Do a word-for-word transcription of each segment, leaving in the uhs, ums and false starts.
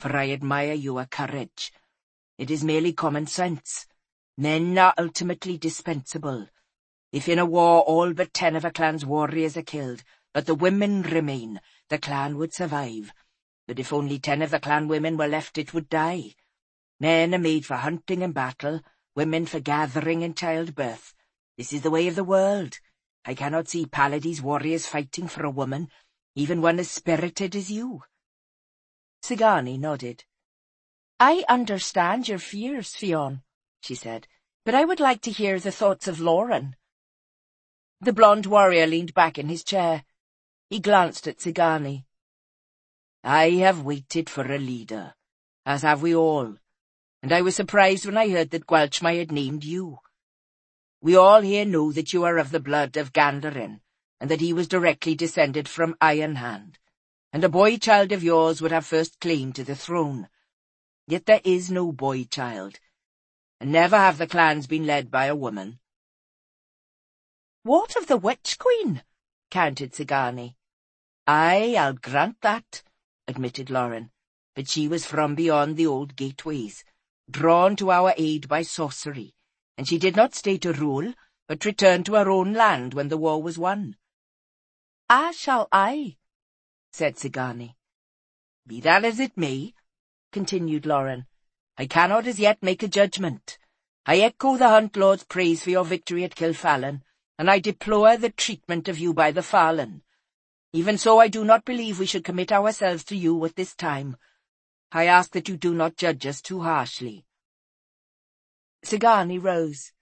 for I admire your courage. It is merely common sense. Men are ultimately dispensable. If in a war all but ten of a clan's warriors are killed, but the women remain, the clan would survive. But if only ten of the clan women were left, it would die. Men are made for hunting and battle, women for gathering and childbirth. This is the way of the world. I cannot see Paladin's warriors fighting for a woman, even one as spirited as you. Sigani nodded. I understand your fears, Fionn, she said, but I would like to hear the thoughts of Lauren. The blonde warrior leaned back in his chair. He glanced at Sigani. I have waited for a leader, as have we all, and I was surprised when I heard that Gwalchmai had named you. We all here know that you are of the blood of Gandarin, and that he was directly descended from Ironhand, and a boy-child of yours would have first claim to the throne. Yet there is no boy-child, and never have the clans been led by a woman. What of the Witch-Queen? Countered Sigani. Aye, I'll grant that, admitted Lauren, but she was from beyond the old gateways, drawn to our aid by sorcery, and she did not stay to rule, but returned to her own land when the war was won. As shall I, said Sigani. Be that as it may, continued Lauren, I cannot as yet make a judgment. I echo the Hunt Lord's praise for your victory at Kilfallen, and I deplore the treatment of you by the Fallen. Even so, I do not believe we should commit ourselves to you at this time. I ask that you do not judge us too harshly. Sigani rose.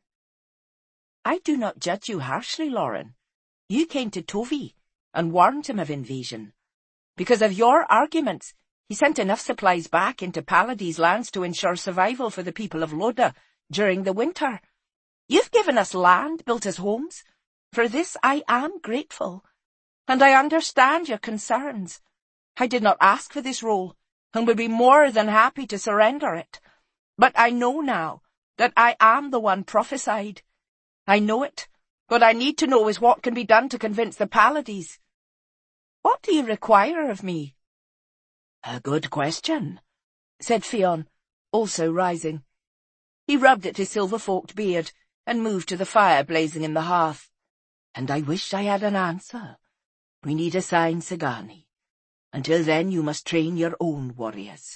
I do not judge you harshly, Lauren. You came to Tovi and warned him of invasion. Because of your arguments, he sent enough supplies back into Paladin's lands to ensure survival for the people of Loda during the winter. You've given us land, built us homes. For this I am grateful, and I understand your concerns. I did not ask for this role, and would be more than happy to surrender it. But I know now that I am the one prophesied. I know it. What I need to know is what can be done to convince the Paladins. What do you require of me? A good question, said Fionn, also rising. He rubbed at his silver-forked beard and moved to the fire blazing in the hearth. And I wish I had an answer. We need a sign, Sigani. Until then you must train your own warriors.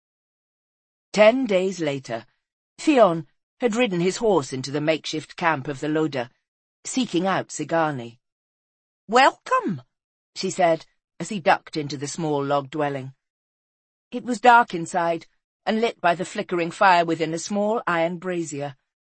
Ten days later, Fionn had ridden his horse into the makeshift camp of the Loda, seeking out Sigani. Welcome, she said, as he ducked into the small log dwelling. It was dark inside, and lit by the flickering fire within a small iron brazier.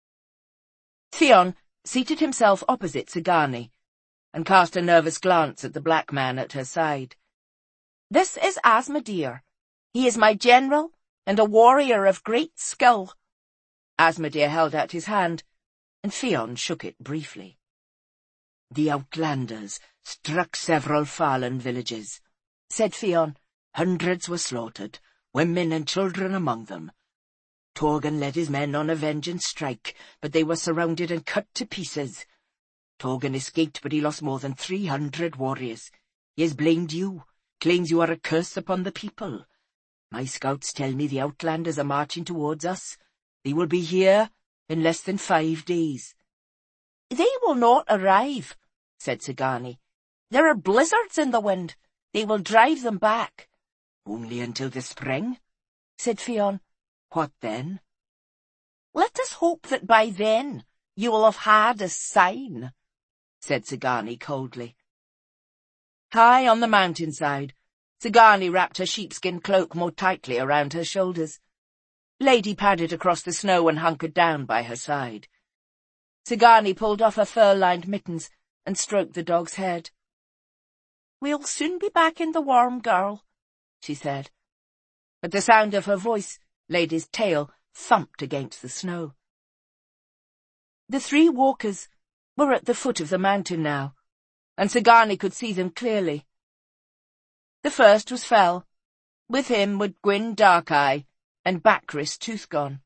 Fionn seated himself opposite Sigani, and cast a nervous glance at the black man at her side. This is Asmodeer. He is my general, and a warrior of great skill. Asmodeer held out his hand, and Fionn shook it briefly. The Outlanders struck several Fallen villages, said Fionn. Hundreds were slaughtered, women and children among them. Torgan led his men on a vengeance strike, but they were surrounded and cut to pieces. Torgan escaped, but he lost more than three hundred warriors. He has blamed you, claims you are a curse upon the people. My scouts tell me the Outlanders are marching towards us. They will be here in less than five days. They will not arrive, said Sigani. There are blizzards in the wind. They will drive them back. Only until the spring, said Fionn. What then? Let us hope that by then you will have had a sign, said Sigani coldly. High on the mountainside, Sigani wrapped her sheepskin cloak more tightly around her shoulders. Lady padded across the snow and hunkered down by her side. Sigani pulled off her fur-lined mittens and stroked the dog's head. We'll soon be back in the warm, girl, she said. At the sound of her voice, Lady's tail thumped against the snow. The three walkers were at the foot of the mountain now, and Sigani could see them clearly. The first was Fell. With him were Gwyn Darkeye and Bakris Toothgone.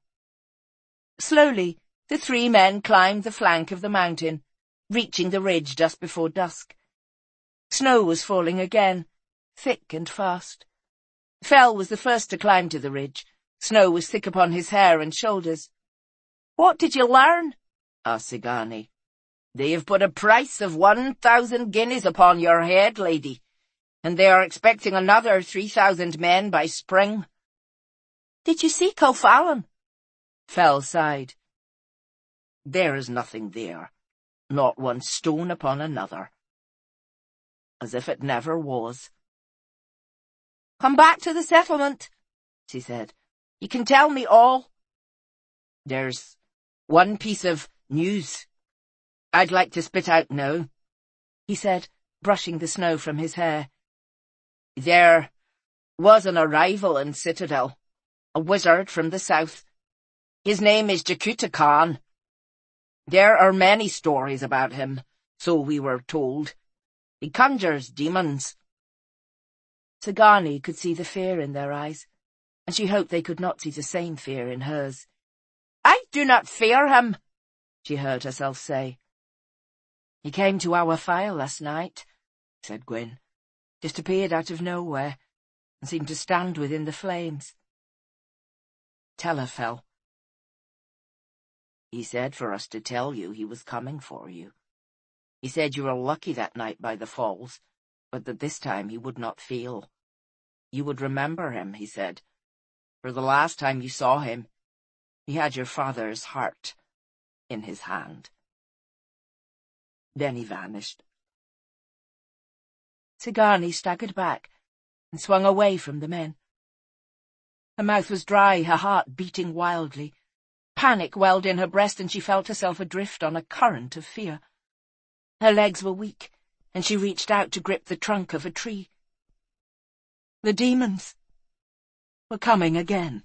Slowly, the three men climbed the flank of the mountain, reaching the ridge just before dusk. Snow was falling again, thick and fast. Fell was the first to climb to the ridge. Snow was thick upon his hair and shoulders. "What did you learn?" asked Sigani. "They have put a price of one thousand guineas upon your head, lady, and they are expecting another three thousand men by spring." "Did you see Culfallen?" Fell sighed. "There is nothing there, not one stone upon another. As if it never was." "Come back to the settlement," she said. "You can tell me all." "There's one piece of news I'd like to spit out now," he said, brushing the snow from his hair. "There was an arrival in Citadel, a wizard from the south. His name is Jakuta Khan. There are many stories about him, so we were told. He conjures demons." Sigani could see the fear in their eyes, and she hoped they could not see the same fear in hers. "I do not fear him," she heard herself say. "He came to our fire last night," said Gwyn, "just appeared out of nowhere, and seemed to stand within the flames." "Tell her, Fell." "He said for us to tell you he was coming for you. He said you were lucky that night by the falls, but that this time he would not feel. You would remember him, he said, for the last time you saw him, he had your father's heart in his hand." Then he vanished. Sigani staggered back and swung away from the men. Her mouth was dry, her heart beating wildly. Panic welled in her breast, and she felt herself adrift on a current of fear. Her legs were weak, and she reached out to grip the trunk of a tree. The demons were coming again.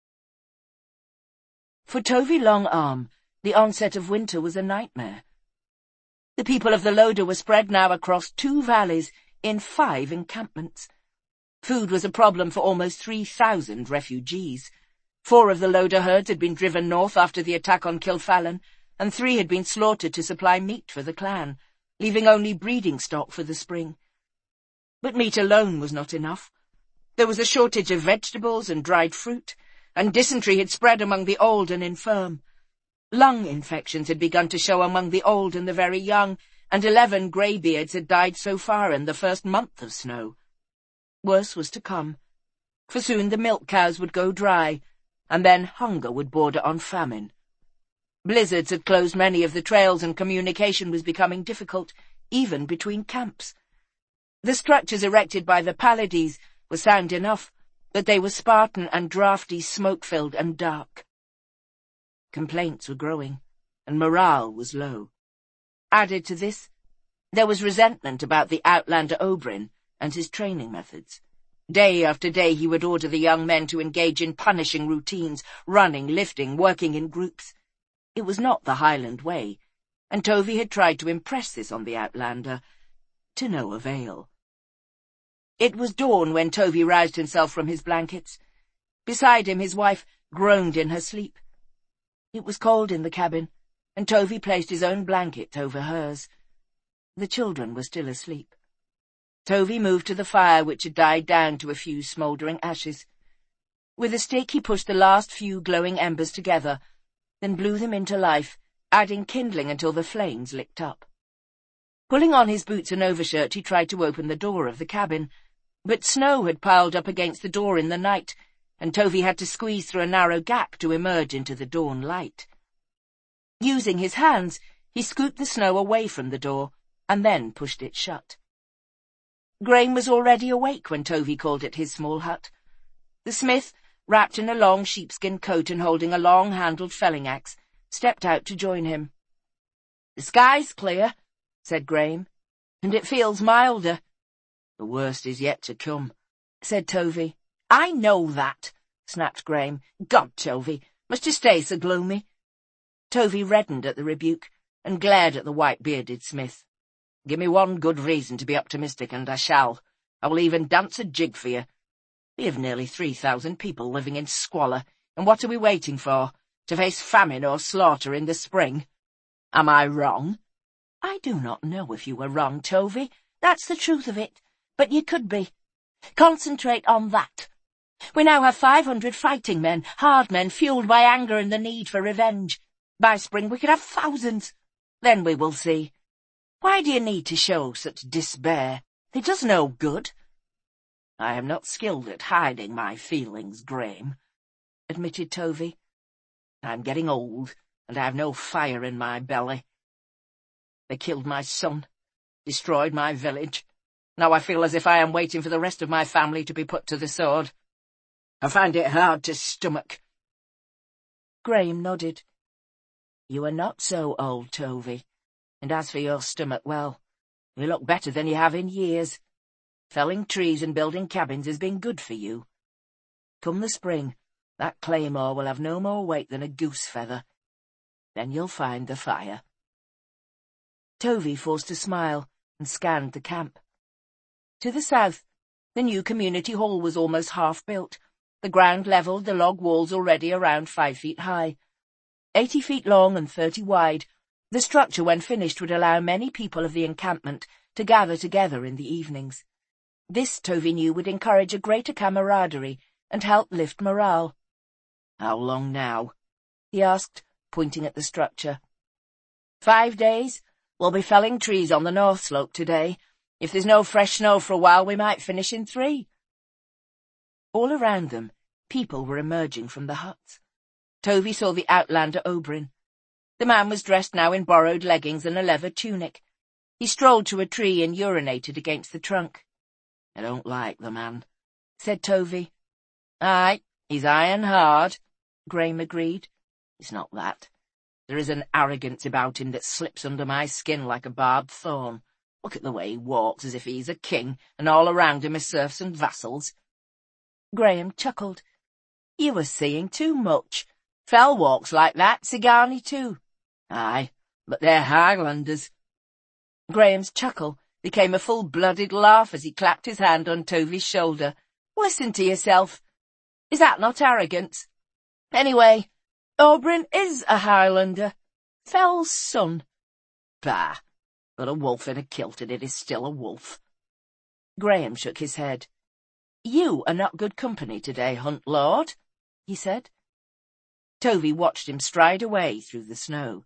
For Tovey Longarm, the onset of winter was a nightmare. The people of the Loda were spread now across two valleys in five encampments. Food was a problem for almost three thousand refugees. Four of the Loda herds had been driven north after the attack on Kilfallen, and three had been slaughtered to supply meat for the clan, leaving only breeding stock for the spring. But meat alone was not enough. There was a shortage of vegetables and dried fruit, and dysentery had spread among the old and infirm. Lung infections had begun to show among the old and the very young, and eleven greybeards had died so far in the first month of snow. Worse was to come, for soon the milk cows would go dry, and then hunger would border on famine. Blizzards had closed many of the trails, and communication was becoming difficult, even between camps. The structures erected by the Pallades were sound enough, but they were Spartan and draughty, smoke-filled and dark. Complaints were growing, and morale was low. Added to this, there was resentment about the outlander Oberyn and his training methods. Day after day he would order the young men to engage in punishing routines, running, lifting, working in groups. It was not the Highland way, and Tovey had tried to impress this on the outlander, to no avail. It was dawn when Tovey roused himself from his blankets. Beside him his wife groaned in her sleep. It was cold in the cabin, and Tovey placed his own blanket over hers. The children were still asleep. Tovey moved to the fire, which had died down to a few smouldering ashes. With a stick he pushed the last few glowing embers together, then blew them into life, adding kindling until the flames licked up. Pulling on his boots and overshirt, he tried to open the door of the cabin, but snow had piled up against the door in the night, and Tovey had to squeeze through a narrow gap to emerge into the dawn light. Using his hands, he scooped the snow away from the door, and then pushed it shut. Graeme was already awake when Tovey called at his small hut. The smith, wrapped in a long sheepskin coat and holding a long-handled felling-axe, stepped out to join him. "The sky's clear," said Graeme, "and it feels milder." "The worst is yet to come," said Tovey. "I know that," snapped Graeme. "God, Tovey, must you stay so gloomy?" Tovey reddened at the rebuke and glared at the white-bearded smith. "Give me one good reason to be optimistic, and I shall. I will even dance a jig for you. We have nearly three thousand people living in squalor, and what are we waiting for? To face famine or slaughter in the spring? Am I wrong?" "I do not know if you were wrong, Tovey. That's the truth of it. But you could be. Concentrate on that, We now have five hundred fighting men, hard men, fueled by anger and the need for revenge. By spring we could have thousands. Then we will see. Why do you need to show such despair? It does no good." "I am not skilled at hiding my feelings, Graham," admitted Tovey. "I'm getting old, and I have no fire in my belly. They killed my son, destroyed my village. Now I feel as if I am waiting for the rest of my family to be put to the sword. I find it hard to stomach." Graham nodded. "You are not so old, Tovey, and as for your stomach, well, you look better than you have in years. Felling trees and building cabins has been good for you. Come the spring, that claymore will have no more weight than a goose feather. Then you'll find the fire." Tovey forced a smile and scanned the camp. To the south, the new community hall was almost half built, the ground levelled, the log walls already around five feet high. Eighty feet long and thirty wide, the structure, when finished, would allow many people of the encampment to gather together in the evenings. This, Tovey knew, would encourage a greater camaraderie and help lift morale. "How long now?" he asked, pointing at the structure. "Five days. We'll be felling trees on the north slope today. If there's no fresh snow for a while, we might finish in three." All around them, people were emerging from the huts. Tovey saw the outlander Oberyn. The man was dressed now in borrowed leggings and a leather tunic. He strolled to a tree and urinated against the trunk. "I don't like the man," said Tovey. "Aye, he's iron hard," Graham agreed. "It's not that. There is an arrogance about him that slips under my skin like a barbed thorn. Look at the way he walks, as if he's a king, and all around him are serfs and vassals." Graham chuckled. "You are seeing too much. Fell walks like that, Sigani too." "Aye, but they're Highlanders." Graham's chuckle became a full-blooded laugh as he clapped his hand on Tovey's shoulder. "Listen to yourself. Is that not arrogance? Anyway, Oberyn is a Highlander. Fell's son." "Bah, but a wolf in a kilt, and it is still a wolf." Graham shook his head. "You are not good company today, Hunt Lord," he said. Tovey watched him stride away through the snow.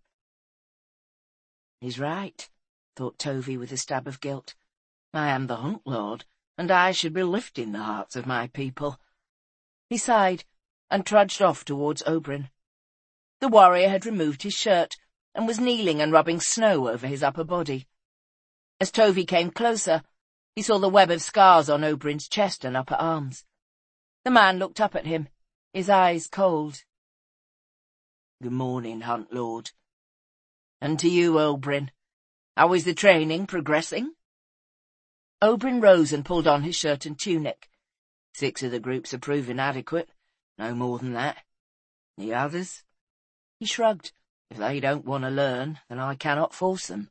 "He's right," thought Tovey with a stab of guilt. "I am the Hunt Lord, and I should be lifting the hearts of my people." He sighed and trudged off towards Oberyn. The warrior had removed his shirt and was kneeling and rubbing snow over his upper body. As Tovey came closer, he saw the web of scars on Oberyn's chest and upper arms. The man looked up at him, his eyes cold. "Good morning, Hunt Lord." "And to you, Oberyn. How is the training progressing?" Oberyn rose and pulled on his shirt and tunic. "Six of the groups are proving adequate, no more than that. The others?" He shrugged. "If they don't want to learn, then I cannot force them."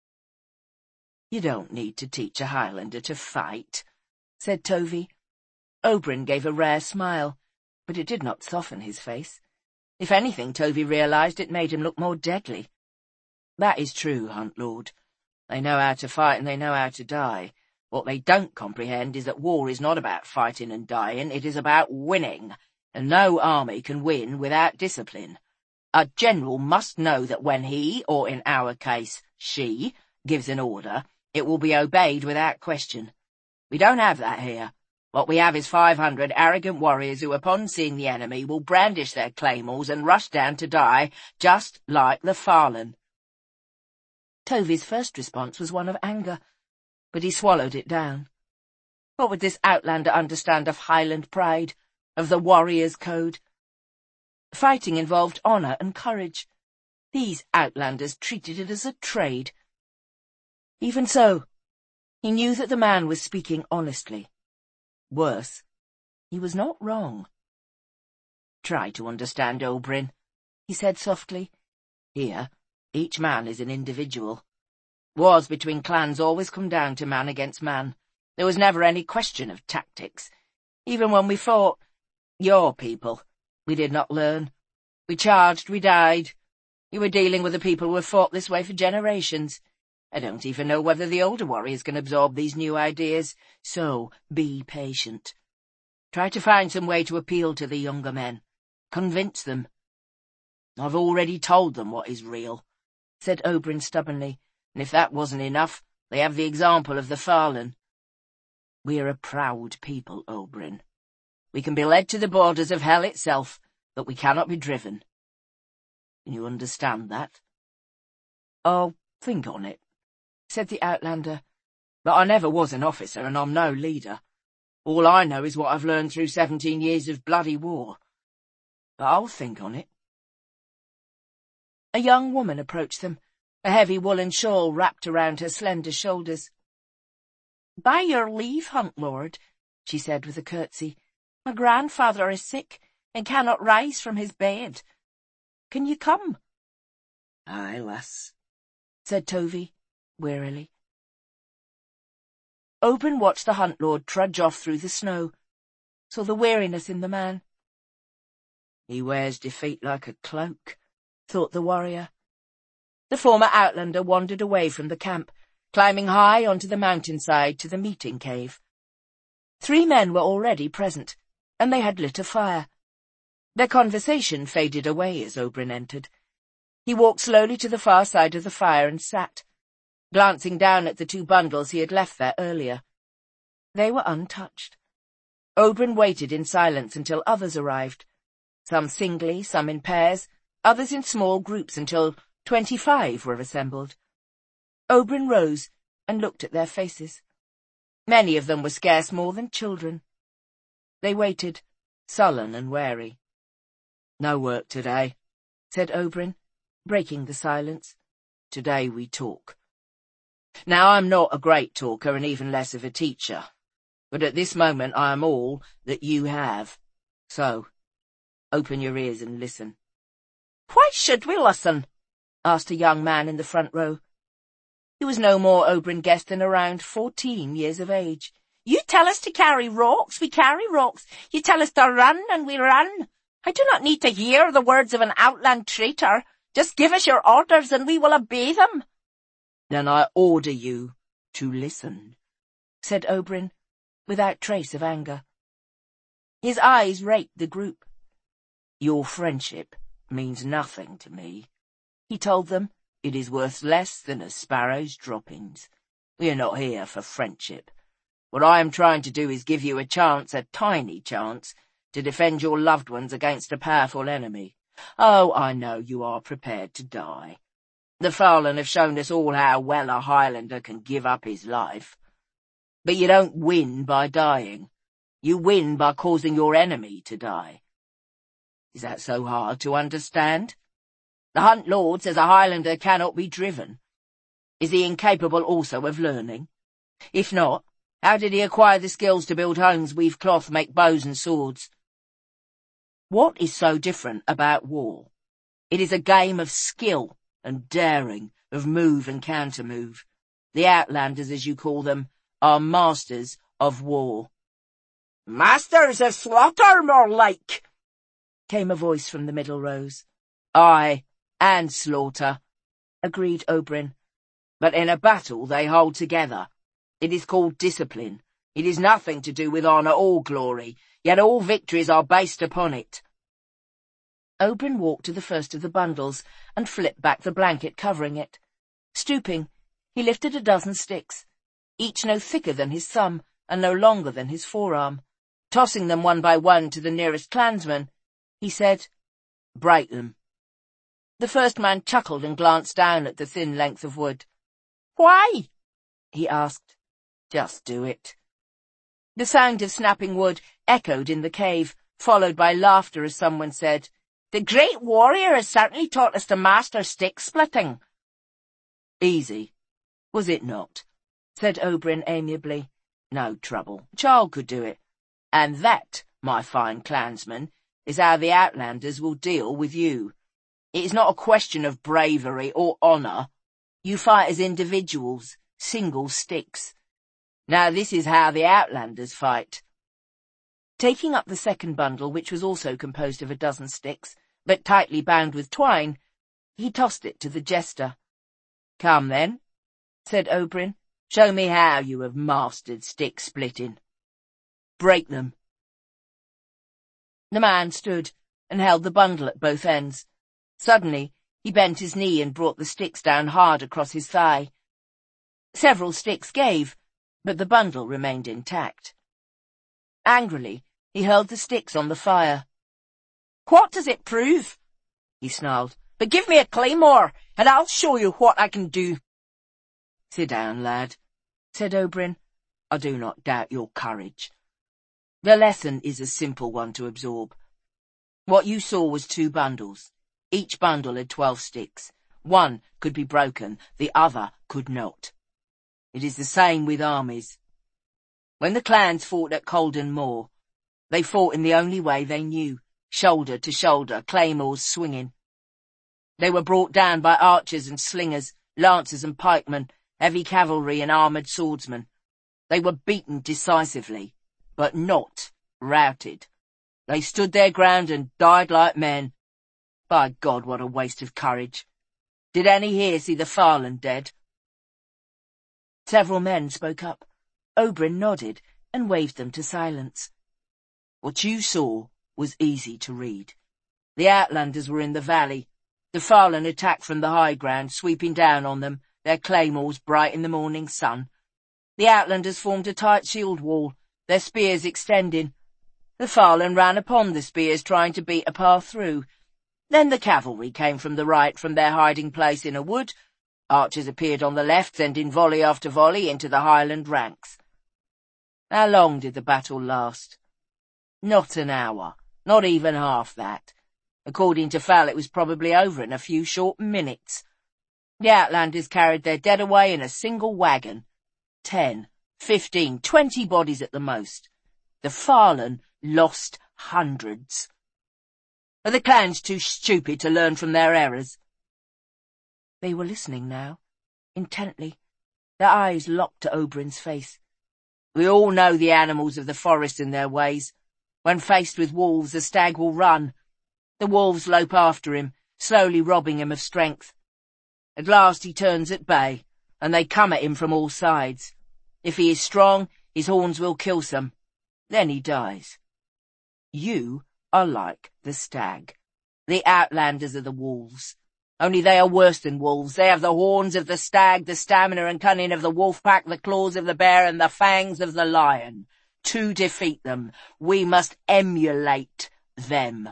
"You don't need to teach a Highlander to fight," said Tovey. Oberyn gave a rare smile, but it did not soften his face. If anything, Tovey realized it made him look more deadly. "That is true, Hunt Lord. They know how to fight and they know how to die. What they don't comprehend is that war is not about fighting and dying, it is about winning, and no army can win without discipline. A general must know that when he, or in our case, she, gives an order, it will be obeyed without question. We don't have that here. What we have is five hundred arrogant warriors who, upon seeing the enemy, will brandish their claymores and rush down to die, just like the Farlan." Tovey's first response was one of anger, but he swallowed it down. What would this outlander understand of Highland pride, of the warrior's code? Fighting involved honour and courage. These outlanders treated it as a trade. Even so, he knew that the man was speaking honestly. Worse, he was not wrong. "Try to understand, Oberyn," he said softly. "Here, each man is an individual. Wars between clans always come down to man against man. There was never any question of tactics. Even when we fought your people, we did not learn. We charged, we died. You were dealing with the people who have fought this way for generations. I don't even know whether the older warriors can absorb these new ideas, so be patient." Try to find some way to appeal to the younger men. Convince them. I've already told them what is real, said Oberyn stubbornly, and if that wasn't enough, they have the example of the Farlen. We are a proud people, Oberyn. We can be led to the borders of hell itself, but we cannot be driven. Can you understand that? I'll think on it, said the Outlander, but I never was an officer and I'm no leader. All I know is what I've learned through seventeen years of bloody war. But I'll think on it. A young woman approached them, a heavy woolen shawl wrapped around her slender shoulders. By your leave, Huntlord, she said with a curtsy, my grandfather is sick and cannot rise from his bed. Can you come? Aye, lass, said Tovey, wearily. Oberyn watched the Huntlord trudge off through the snow, saw the weariness in the man. He wears defeat like a cloak, thought the warrior. The former Outlander wandered away from the camp, climbing high onto the mountainside to the meeting cave. Three men were already present, and they had lit a fire. Their conversation faded away as Oberyn entered. He walked slowly to the far side of the fire and sat, glancing down at the two bundles he had left there earlier. They were untouched. Oberyn waited in silence until others arrived, some singly, some in pairs, others in small groups until twenty-five were assembled. Oberyn rose and looked at their faces. Many of them were scarce more than children. They waited, sullen and wary. No work today, said Oberyn, breaking the silence. Today we talk. Now I'm not a great talker and even less of a teacher, but at this moment I am all that you have. So, open your ears and listen. Why should we listen? Asked a young man in the front row. He was no more, Oberyn guessed, than around fourteen years of age. You tell us to carry rocks, we carry rocks. You tell us to run, and we run. I do not need to hear the words of an outland traitor. Just give us your orders, and we will obey them. Then I order you to listen, said Oberyn, without trace of anger. His eyes raked the group. Your friendship means nothing to me, he told them. It is worth less than a sparrow's droppings. We are not here for friendship. What I am trying to do is give you a chance, a tiny chance, to defend your loved ones against a powerful enemy. Oh, I know you are prepared to die. The Farlen have shown us all how well a Highlander can give up his life. But you don't win by dying. You win by causing your enemy to die. Is that so hard to understand? The Huntlord says a Highlander cannot be driven. Is he incapable also of learning? If not, how did he acquire the skills to build homes, weave cloth, make bows and swords? What is so different about war? It is a game of skill and daring, of move and counter-move. The Outlanders, as you call them, are masters of war. Masters of slaughter, more like, came a voice from the middle rows. Aye, and slaughter, agreed Oberyn. But in a battle they hold together. It is called discipline. It is nothing to do with honour or glory, yet all victories are based upon it. Oberyn walked to the first of the bundles and flipped back the blanket covering it. Stooping, he lifted a dozen sticks, each no thicker than his thumb and no longer than his forearm. Tossing them one by one to the nearest clansman, he said, Break them. The first man chuckled and glanced down at the thin length of wood. Why? He asked. Just do it. The sound of snapping wood echoed in the cave, followed by laughter as someone said, The great warrior has certainly taught us to master stick-splitting. Easy, was it not? Said Oberyn amiably. No trouble. Charl could do it. And that, my fine clansman, is how the Outlanders will deal with you. It is not a question of bravery or honour. You fight as individuals, single sticks. Now this is how the Outlanders fight. Taking up the second bundle, which was also composed of a dozen sticks, but tightly bound with twine, he tossed it to the jester. Come then, said Oberyn, show me how you have mastered stick-splitting. Break them, The man stood and held the bundle at both ends. Suddenly, he bent his knee and brought the sticks down hard across his thigh. Several sticks gave, but the bundle remained intact. Angrily, he hurled the sticks on the fire. "What does it prove?" he snarled. "But give me a claymore, and I'll show you what I can do." "Sit down, lad," said Oberyn. "I do not doubt your courage. The lesson is a simple one to absorb. What you saw was two bundles. Each bundle had twelve sticks. One could be broken, the other could not. It is the same with armies. When the clans fought at Colden Moor, they fought in the only way they knew, shoulder to shoulder, claymores swinging. They were brought down by archers and slingers, lancers and pikemen, heavy cavalry and armoured swordsmen. They were beaten decisively, but not routed. They stood their ground and died like men. By God, what a waste of courage. Did any here see the Farlan dead?" Several men spoke up. Oberyn nodded and waved them to silence. What you saw was easy to read. The Outlanders were in the valley. The Farlan attacked from the high ground, sweeping down on them, their claymores bright in the morning sun. The Outlanders formed a tight shield wall, their spears extending. The Farlan ran upon the spears, trying to beat a path through. Then the cavalry came from the right, from their hiding place in a wood. Archers appeared on the left, sending volley after volley into the Highland ranks. How long did the battle last? Not an hour, not even half that. According to Fal, it was probably over in a few short minutes. The Outlanders carried their dead away in a single wagon. Ten, fifteen, twenty bodies at the most. The Farlan lost hundreds. Are the clans too stupid to learn from their errors? They were listening now, intently, their eyes locked to Oberyn's face. We all know the animals of the forest and their ways. When faced with wolves, a stag will run. The wolves lope after him, slowly robbing him of strength. At last he turns at bay, and they come at him from all sides. If he is strong, his horns will kill some. Then he dies. You are like the stag. The Outlanders are the wolves. Only they are worse than wolves. They have the horns of the stag, the stamina and cunning of the wolf pack, the claws of the bear, and the fangs of the lion. To defeat them, we must emulate them.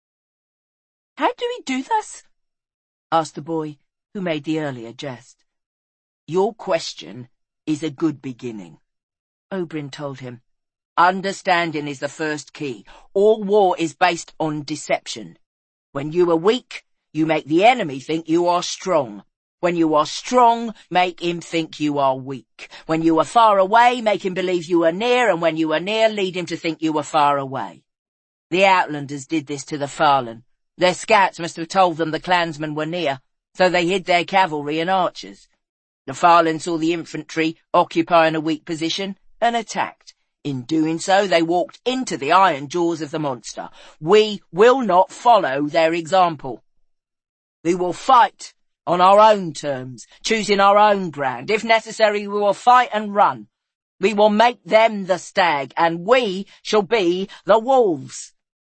How do we do this? Asked the boy who made the earlier jest. Your question is a good beginning, Oberyn told him. Understanding is the first key. All war is based on deception. When you are weak, you make the enemy think you are strong. When you are strong, make him think you are weak. When you are far away, make him believe you are near, and when you are near, lead him to think you are far away. The Outlanders did this to the Farlan. Their scouts must have told them the clansmen were near, so they hid their cavalry and archers. The Farlan saw the infantry occupying a weak position and attacked. In doing so, they walked into the iron jaws of the monster. We will not follow their example. We will fight on our own terms, choosing our own ground. If necessary, we will fight and run. We will make them the stag, and we shall be the wolves.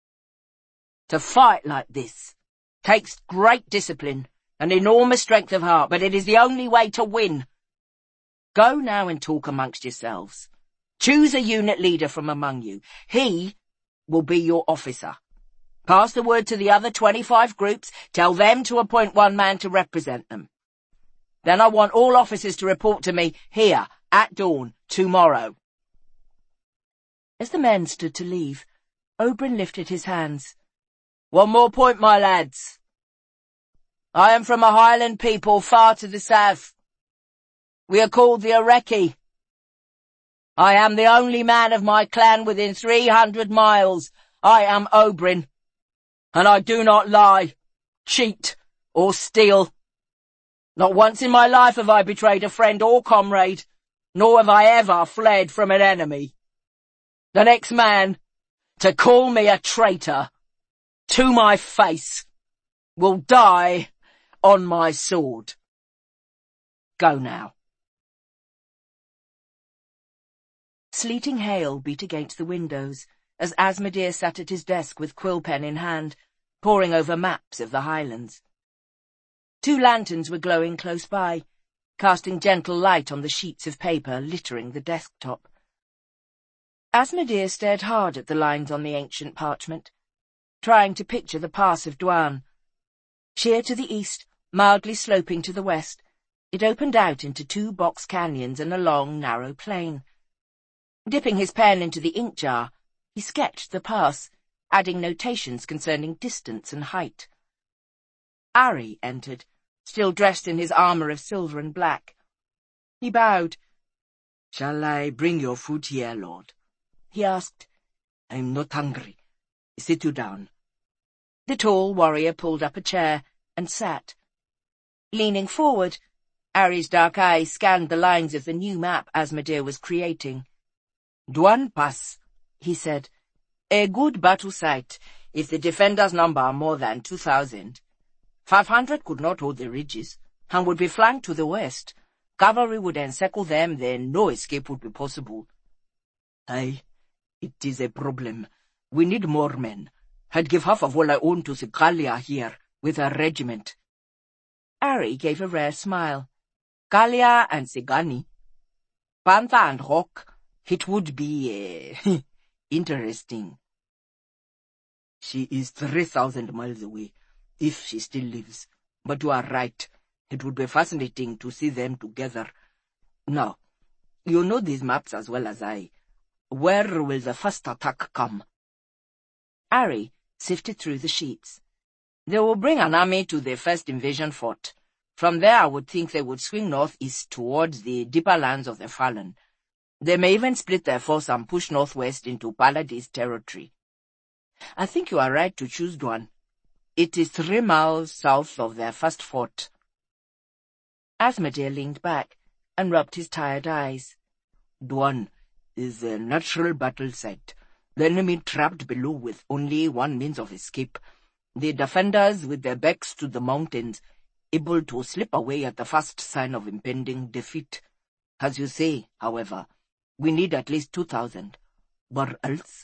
To fight like this takes great discipline and enormous strength of heart, but it is the only way to win. Go now and talk amongst yourselves. Choose a unit leader from among you. He will be your officer. Pass the word to the other twenty-five groups. Tell them to appoint one man to represent them. Then I want all officers to report to me here at dawn tomorrow. As the men stood to leave, Oberyn lifted his hands. One more point, my lads. I am from a Highland people far to the south. We are called the Areki. I am the only man of my clan within three hundred miles. I am Oberyn. And I do not lie, cheat, or steal. Not once in my life have I betrayed a friend or comrade, nor have I ever fled from an enemy. The next man to call me a traitor to my face will die on my sword. Go now. Sleeting hail beat against the windows, as Asmodee sat at his desk with quill pen in hand, poring over maps of the Highlands. Two lanterns were glowing close by, casting gentle light on the sheets of paper littering the desktop. Asmodee stared hard at the lines on the ancient parchment, trying to picture the pass of Dwan. Sheer to the east, mildly sloping to the west, it opened out into two box canyons and a long, narrow plain. Dipping his pen into the ink jar, he sketched the pass, adding notations concerning distance and height. Ari entered, still dressed in his armour of silver and black. He bowed. "Shall I bring your food here, Lord?" he asked. "I'm not hungry. Sit you down." The tall warrior pulled up a chair and sat. Leaning forward, Ari's dark eyes scanned the lines of the new map Asmodee was creating. "Dwan Pass," he said. "A good battle site if the defenders number more than two thousand. Five hundred could not hold the ridges, and would be flanked to the west. Cavalry would encircle them, then no escape would be possible." "Aye, it is a problem. We need more men. I'd give half of all I own to Sikalia here, with a regiment." Ari gave a rare smile. "Kalia and Sigani. Panther and Hawk. It would be, uh, interesting." "She is three thousand miles away, if she still lives. But you are right. It would be fascinating to see them together. Now, you know these maps as well as I. Where will the first attack come?" Ari sifted through the sheets. "They will bring an army to the first invasion fort. From there I would think they would swing northeast towards the deeper lands of the Fallen. They may even split their force and push northwest into Paladin's territory. I think you are right to choose Dwan. It is three miles south of their first fort." Asmodee leaned back and rubbed his tired eyes. "Dwan is a natural battle site. The enemy trapped below with only one means of escape. The defenders with their backs to the mountains, able to slip away at the first sign of impending defeat. As you say, however, we need at least two thousand. Where else?"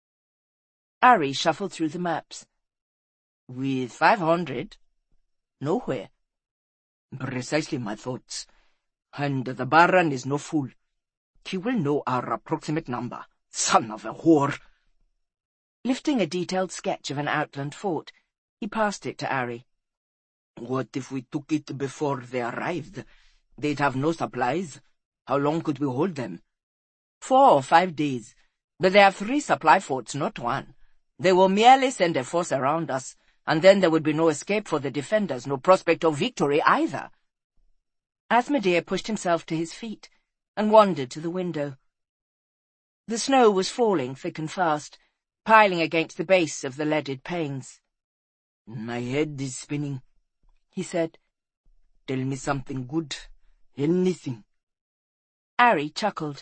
Ari shuffled through the maps. "With five hundred? Nowhere." "Precisely my thoughts. And the Baron is no fool. He will know our approximate number. Son of a whore!" Lifting a detailed sketch of an outland fort, he passed it to Ari. "What if we took it before they arrived? They'd have no supplies. How long could we hold them?" "Four or five days. But they have three supply forts, not one. They will merely send a force around us, and then there would be no escape for the defenders, no prospect of victory either." Asmodee pushed himself to his feet and wandered to the window. The snow was falling thick and fast, piling against the base of the leaded panes. "My head is spinning," he said. "Tell me something good. Anything." Ari chuckled.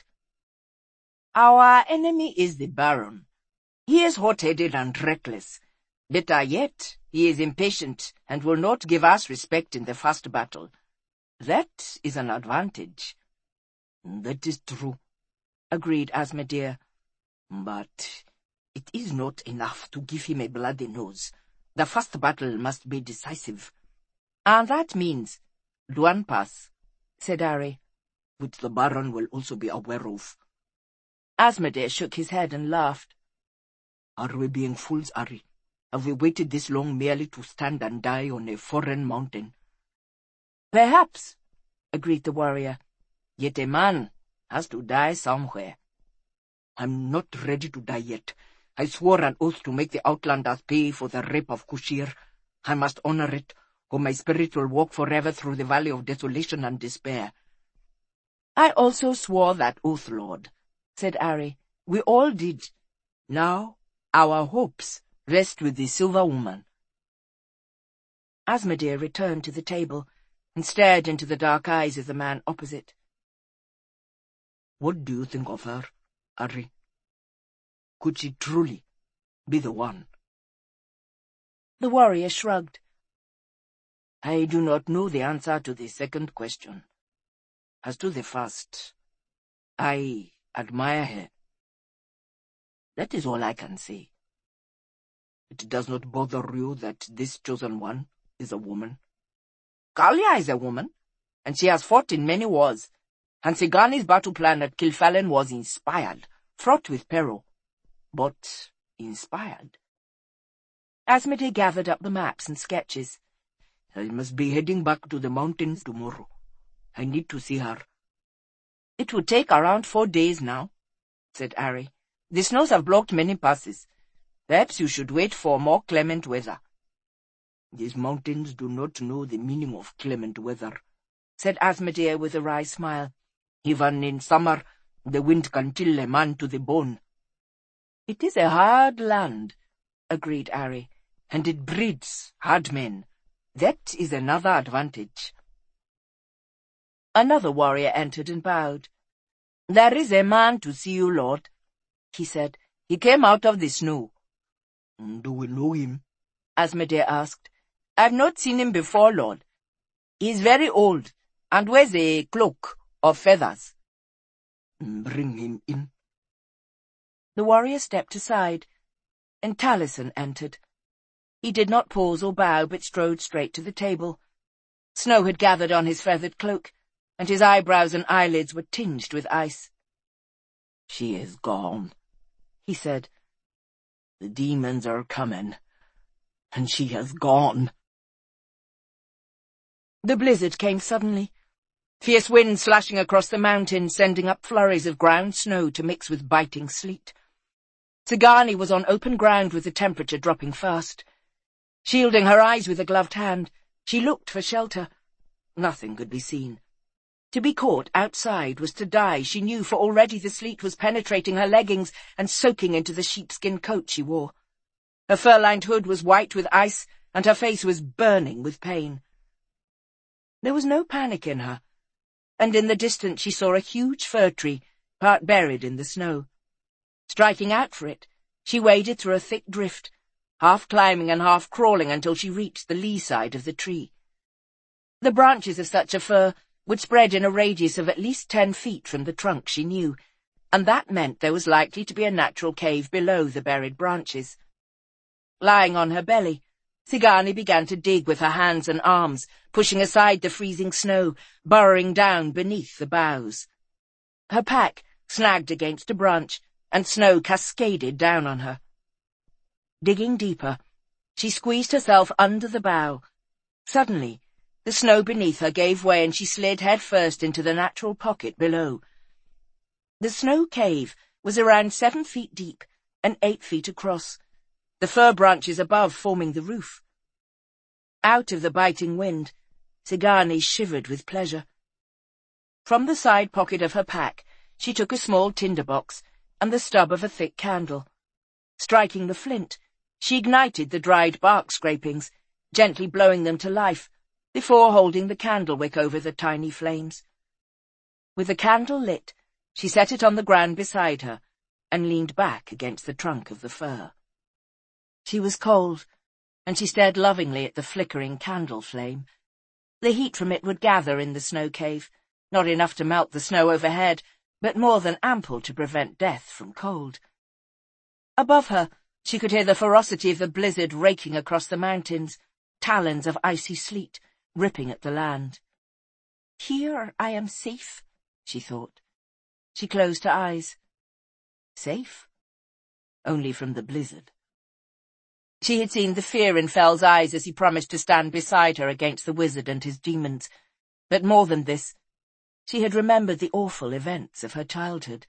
"Our enemy is the Baron. He is hot-headed and reckless. Better yet, he is impatient and will not give us respect in the first battle. That is an advantage." "That is true," agreed Asmodee. "But it is not enough to give him a bloody nose. The first battle must be decisive." "And that means Dwan Pass," said Ari. "Which the Baron will also be aware of." Asmodee shook his head and laughed. "Are we being fools, Ari? Have we waited this long merely to stand and die on a foreign mountain?" "Perhaps," agreed the warrior. "Yet a man has to die somewhere." "I'm not ready to die yet. I swore an oath to make the Outlanders pay for the rape of Kushir. I must honor it, or my spirit will walk forever through the valley of desolation and despair." "I also swore that oath, Lord," said Ari. "We all did. Now our hopes rest with the Silver Woman." Asmodee returned to the table and stared into the dark eyes of the man opposite. "What do you think of her, Ari? Could she truly be the one?" The warrior shrugged. "I do not know the answer to the second question. As to the first, I admire her." That is all I can say. It does not bother you that this chosen one is a woman. Kalia is a woman, and she has fought in many wars, and Sigarni's battle plan at Kilfallen was inspired, fraught with peril, but inspired. Asmodee gathered up the maps and sketches. I must be heading back to the mountains tomorrow. I need to see her. It would take around four days now, said Ari. The snows have blocked many passes. Perhaps you should wait for more clement weather. These mountains do not know the meaning of clement weather, said Asmodee with a wry smile. Even in summer, the wind can chill a man to the bone. It is a hard land, agreed Ari, and it breeds hard men. That is another advantage. Another warrior entered and bowed. There is a man to see you, Lord, he said. He came out of the snow. Do we know him? Asmodee asked. I've not seen him before, Lord. He is very old, and wears a cloak of feathers. Bring him in. The warrior stepped aside, and Taliesin entered. He did not pause or bow, but strode straight to the table. Snow had gathered on his feathered cloak, and his eyebrows and eyelids were tinged with ice. She is gone, he said. The demons are coming, and she has gone. The blizzard came suddenly, fierce winds slashing across the mountains, sending up flurries of ground snow to mix with biting sleet. Sigarni was on open ground with the temperature dropping fast. Shielding her eyes with a gloved hand, she looked for shelter. Nothing could be seen. To be caught outside was to die, she knew, for already the sleet was penetrating her leggings and soaking into the sheepskin coat she wore. Her fur-lined hood was white with ice, and her face was burning with pain. There was no panic in her, and in the distance she saw a huge fir tree, part buried in the snow. Striking out for it, she waded through a thick drift, half climbing and half crawling until she reached the lee side of the tree. The branches of such a fir would spread in a radius of at least ten feet from the trunk, she knew, and that meant there was likely to be a natural cave below the buried branches. Lying on her belly, Sigarni began to dig with her hands and arms, pushing aside the freezing snow, burrowing down beneath the boughs. Her pack snagged against a branch, and snow cascaded down on her. Digging deeper, she squeezed herself under the bough. Suddenly, the snow beneath her gave way and she slid headfirst into the natural pocket below. The snow cave was around seven feet deep and eight feet across, the fir branches above forming the roof. Out of the biting wind, Sigarni shivered with pleasure. From the side pocket of her pack, she took a small tinder box and the stub of a thick candle. Striking the flint, she ignited the dried bark scrapings, gently blowing them to life, before holding the candle wick over the tiny flames. With the candle lit, she set it on the ground beside her and leaned back against the trunk of the fir. She was cold, and she stared lovingly at the flickering candle flame. The heat from it would gather in the snow cave, not enough to melt the snow overhead, but more than ample to prevent death from cold. Above her, she could hear the ferocity of the blizzard raking across the mountains, talons of icy sleet ripping at the land. Here I am safe, she thought. She closed her eyes. Safe? Only from the blizzard. She had seen the fear in Fell's eyes as he promised to stand beside her against the wizard and his demons, but more than this, she had remembered the awful events of her childhood.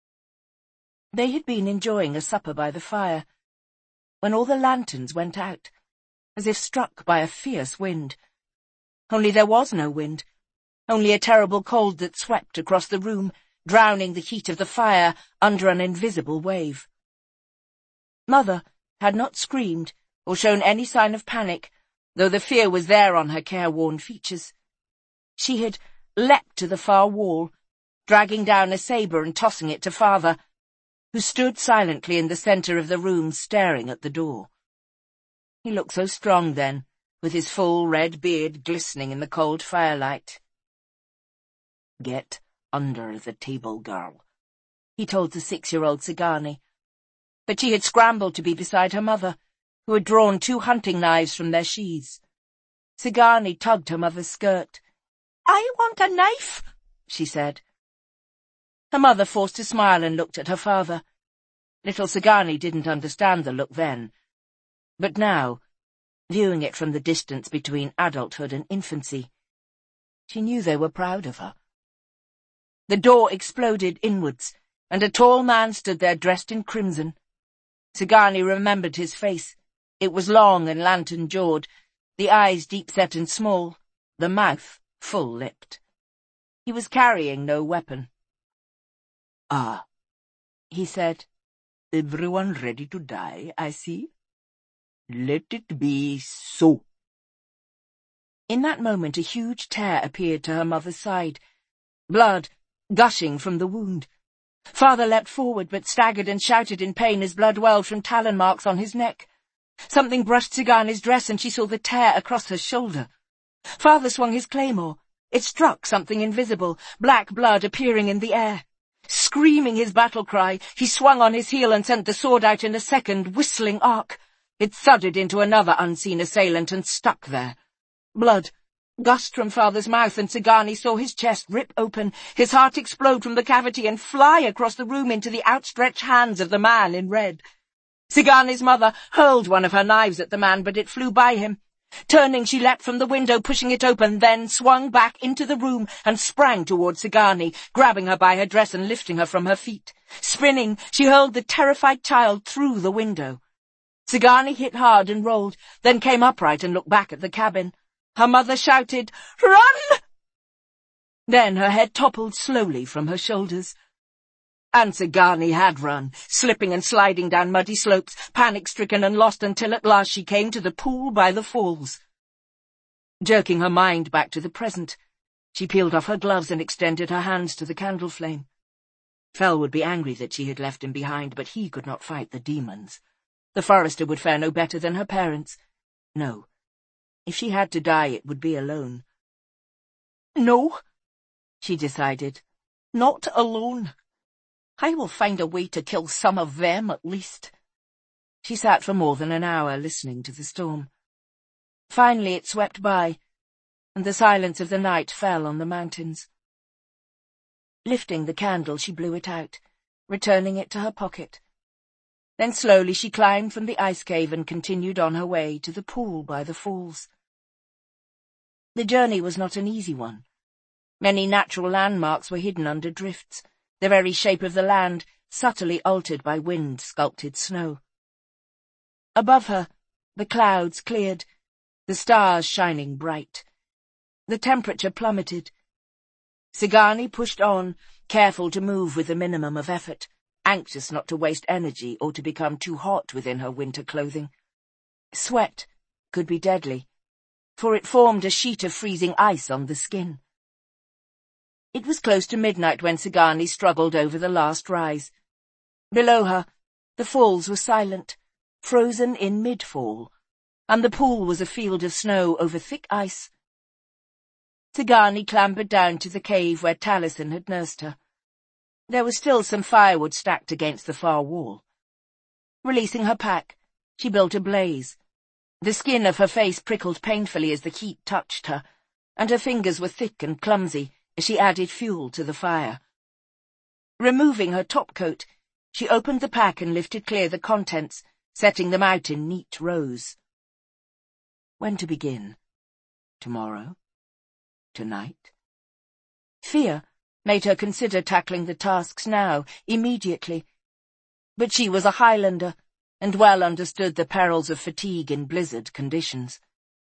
They had been enjoying a supper by the fire, when all the lanterns went out, as if struck by a fierce wind. Only there was no wind, only a terrible cold that swept across the room, drowning the heat of the fire under an invisible wave. Mother had not screamed or shown any sign of panic, though the fear was there on her careworn features. She had leapt to the far wall, dragging down a sabre and tossing it to Father, who stood silently in the centre of the room staring at the door. He looked so strong then, with his full red beard glistening in the cold firelight. "Get under the table, girl," he told the six-year-old Sigarni. but she had scrambled to be beside her mother, who had drawn two hunting knives from their sheaths. Sigani tugged her mother's skirt. "I want a knife," she said. Her mother forced a smile and looked at her father. Little Sigani didn't understand the look then, but now, viewing it from the distance between adulthood and infancy, she knew they were proud of her. The door exploded inwards, and a tall man stood there dressed in crimson. Sigani remembered his face. It was long and lantern-jawed, the eyes deep-set and small, the mouth full-lipped. He was carrying no weapon. "Ah," he said, "everyone ready to die, I see. Let it be so." In that moment a huge tear appeared to her mother's side, blood gushing from the wound. Father leapt forward, but staggered and shouted in pain as blood welled from talon marks on his neck. Something brushed Sigani's dress, and she saw the tear across her shoulder. Father swung his claymore. It struck something invisible, black blood appearing in the air. Screaming his battle cry, he swung on his heel and sent the sword out in a second, whistling arc. It thudded into another unseen assailant and stuck there. Blood gushed from Father's mouth, and Sigani saw his chest rip open, his heart explode from the cavity and fly across the room into the outstretched hands of the man in red. Sigani's mother hurled one of her knives at the man, but it flew by him. Turning, she leapt from the window, pushing it open, then swung back into the room and sprang towards Sigani, grabbing her by her dress and lifting her from her feet. Spinning, she hurled the terrified child through the window. Sigani hit hard and rolled, then came upright and looked back at the cabin. Her mother shouted, "Run!" Then her head toppled slowly from her shoulders. And Sigani had run, slipping and sliding down muddy slopes, panic-stricken and lost, until at last she came to the pool by the falls. Jerking her mind back to the present, she peeled off her gloves and extended her hands to the candle flame. Fell would be angry that she had left him behind, but he could not fight the demons. The Forester would fare no better than her parents. No. If she had to die, it would be alone. "No," she decided. "Not alone. I will find a way to kill some of them, at least." She sat for more than an hour, listening to the storm. Finally it swept by, and the silence of the night fell on the mountains. Lifting the candle, she blew it out, returning it to her pocket. Then slowly she climbed from the ice cave and continued on her way to the pool by the falls. The journey was not an easy one. Many natural landmarks were hidden under drifts, the very shape of the land subtly altered by wind-sculpted snow. Above her, the clouds cleared, the stars shining bright. The temperature plummeted. Sigani pushed on, careful to move with the minimum of effort, anxious not to waste energy or to become too hot within her winter clothing. Sweat could be deadly, for it formed a sheet of freezing ice on the skin. It was close to midnight when Sigani struggled over the last rise. Below her, the falls were silent, frozen in mid-fall, and the pool was a field of snow over thick ice. Sigani clambered down to the cave where Taliesin had nursed her. There was still some firewood stacked against the far wall. Releasing her pack, she built a blaze. The skin of her face prickled painfully as the heat touched her, and her fingers were thick and clumsy as she added fuel to the fire. Removing her topcoat, she opened the pack and lifted clear the contents, setting them out in neat rows. When to begin? Tomorrow? Tonight? Fear made her consider tackling the tasks now, immediately. But she was a Highlander, and well understood the perils of fatigue in blizzard conditions.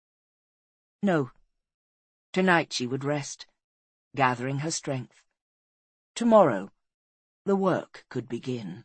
No. Tonight she would rest, gathering her strength. Tomorrow, the work could begin.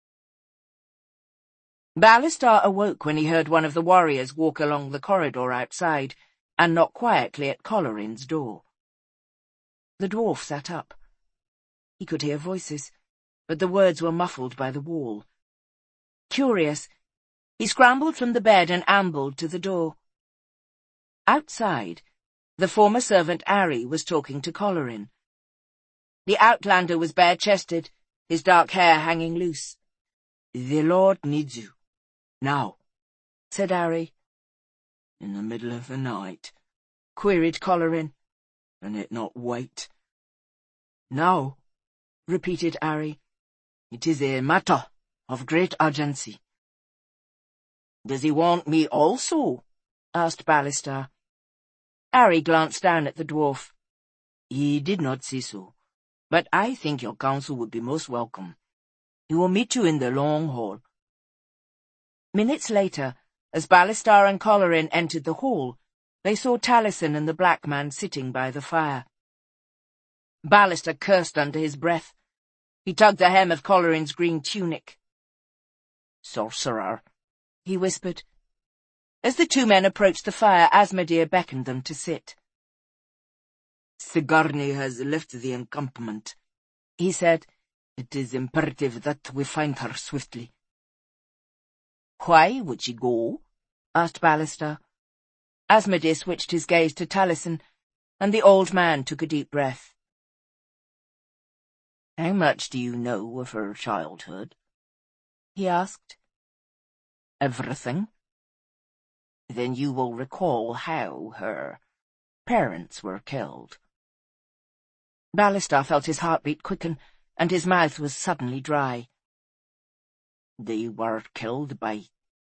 Ballistar awoke when he heard one of the warriors walk along the corridor outside and knock quietly at Colorin's door. The dwarf sat up. He could hear voices, but the words were muffled by the wall. Curious, he scrambled from the bed and ambled to the door. Outside, the former servant Ari was talking to Colorin. The outlander was bare-chested, his dark hair hanging loose. The Lord needs you. Now, said Harry. In the middle of the night? Queried Coleraine. And it not wait? Now, repeated Harry. It is a matter of great urgency. Does he want me also? Asked Ballister. Harry glanced down at the dwarf. He did not say so, but I think your counsel would be most welcome. He will meet you in the long hall. Minutes later, as Ballister and Coleraine entered the hall, they saw Taliesin and the black man sitting by the fire. Ballister cursed under his breath. He tugged the hem of Coleraine's green tunic. Sorcerer, he whispered. As the two men approached the fire, Asmodee beckoned them to sit. Sigourney has left the encampment, he said. It is imperative that we find her swiftly. Why would she go? Asked Ballister. Asmodee switched his gaze to Taliesin, and the old man took a deep breath. How much do you know of her childhood? He asked. Everything. Then you will recall how her parents were killed. Ballister felt his heartbeat quicken, and his mouth was suddenly dry. They were killed by...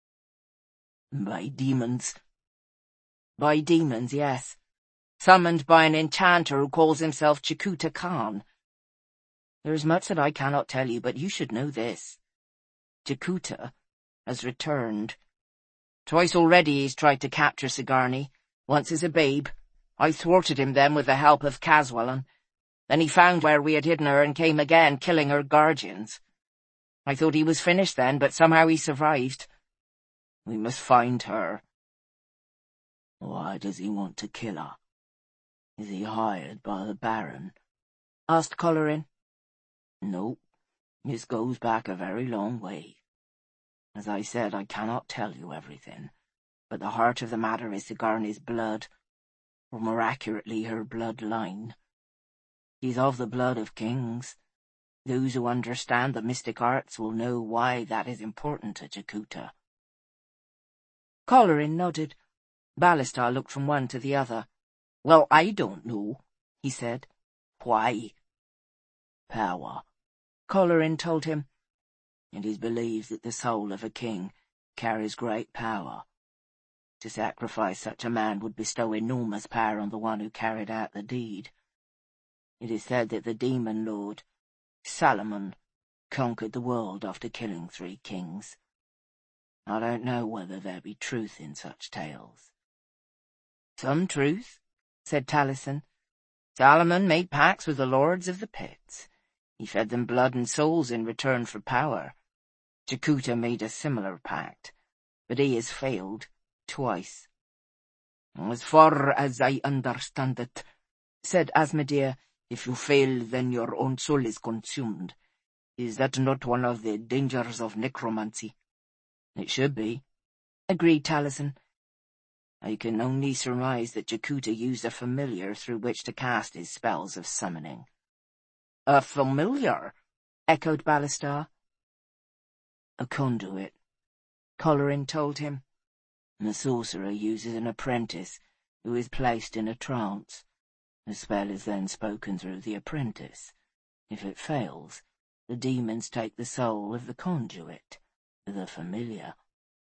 by demons. By demons, yes. Summoned by an enchanter who calls himself Jakuta Khan. There is much that I cannot tell you, but you should know this. Jakuta has returned. Twice already he's tried to capture Sigourney, once as a babe. I thwarted him then with the help of Caswallon. Then he found where we had hidden her and came again, killing her guardians. I thought he was finished then, but somehow he survived. We must find her. Why does he want to kill her? Is he hired by the Baron? Asked Coleraine. No, this goes back a very long way. As I said, I cannot tell you everything, but the heart of the matter is Sigourney's blood, or more accurately, her bloodline. She's of the blood of kings. Those who understand the mystic arts will know why that is important to Jakuta. Coleraine nodded. Ballister looked from one to the other. Well, I don't know, he said. Why? Power, Coleraine told him. It is believed that the soul of a king carries great power. To sacrifice such a man would bestow enormous power on the one who carried out the deed. It is said that the demon lord, Salamon, conquered the world after killing three kings. I don't know whether there be truth in such tales. Some truth, said Taliesin. Salamon made pacts with the lords of the pits. He fed them blood and souls in return for power. Jakuta made a similar pact, but he has failed twice. As far as I understand it, said Asmodee, if you fail, then your own soul is consumed. Is that not one of the dangers of necromancy? It should be, agreed Taliesin. I can only surmise that Jakuta used a familiar through which to cast his spells of summoning. A familiar? Echoed Ballister. A conduit, Coleraine told him. The sorcerer uses an apprentice who is placed in a trance. The spell is then spoken through the apprentice. If it fails, the demons take the soul of the conduit, the familiar.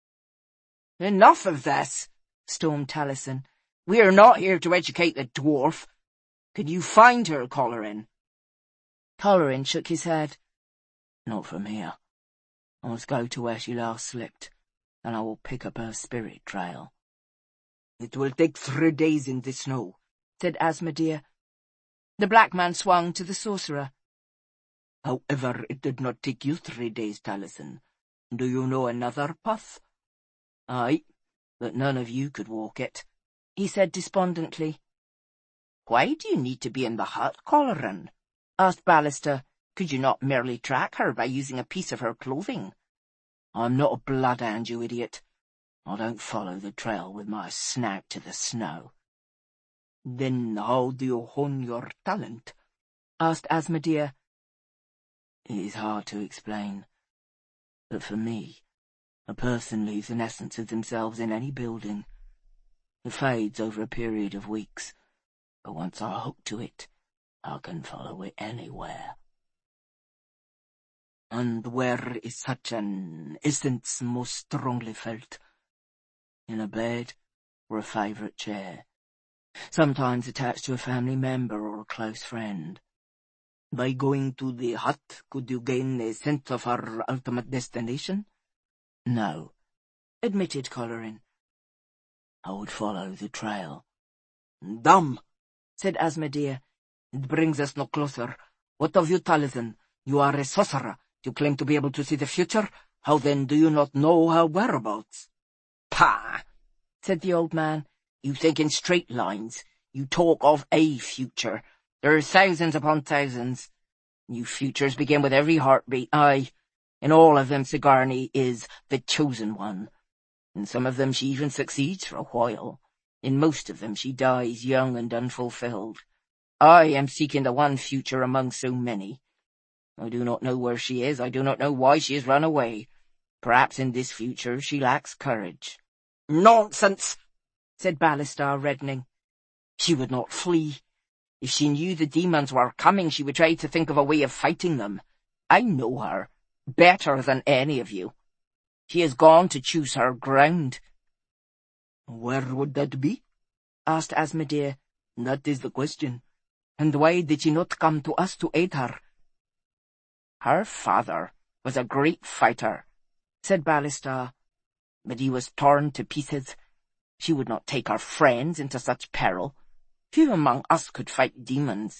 Enough of this, stormed Taliesin. We are not here to educate the dwarf. Can you find her, Coleraine? Coleraine shook his head. Not from here. I must go to where she last slipped, and I will pick up her spirit trail. It will take three days in the snow, said Asmodee. The black man swung to the sorcerer. However, it did not take you three days, Taliesin. Do you know another path? Aye, but none of you could walk it, he said despondently. Why do you need to be in the hut, Coleraine? Asked Ballister. Could you not merely track her by using a piece of her clothing? I'm not a bloodhound, you idiot. I don't follow the trail with my snout to the snow. Then how do you hone your talent? Asked Asmodee. It is hard to explain. But for me, a person leaves an essence of themselves in any building. It fades over a period of weeks, but once I'm hooked to it, I can follow it anywhere. And where is such an essence most strongly felt? In a bed or a favourite chair, sometimes attached to a family member or a close friend. By going to the hut, could you gain a sense of our ultimate destination? No, admitted Coleraine. I would follow the trail. Dumb, said Asmodea. It brings us no closer. What of you, Taliesin? You are a sorcerer. You claim to be able to see the future. How then do you not know her whereabouts? Pah, said the old man. You think in straight lines. You talk of a future. There are thousands upon thousands. New futures begin with every heartbeat. Aye, in all of them Sigourney is the chosen one. In some of them she even succeeds for a while. In most of them she dies young and unfulfilled. I am seeking the one future among so many. I do not know where she is. I do not know why she has run away. Perhaps in this future she lacks courage. Nonsense, said Ballister, reddening. She would not flee. If she knew the demons were coming, she would try to think of a way of fighting them. I know her better than any of you. She has gone to choose her ground. Where would that be? Asked Asmodea. That is the question. And why did she not come to us to aid her? Her father was a great fighter, said Ballister, but he was torn to pieces. She would not take her friends into such peril. Few among us could fight demons.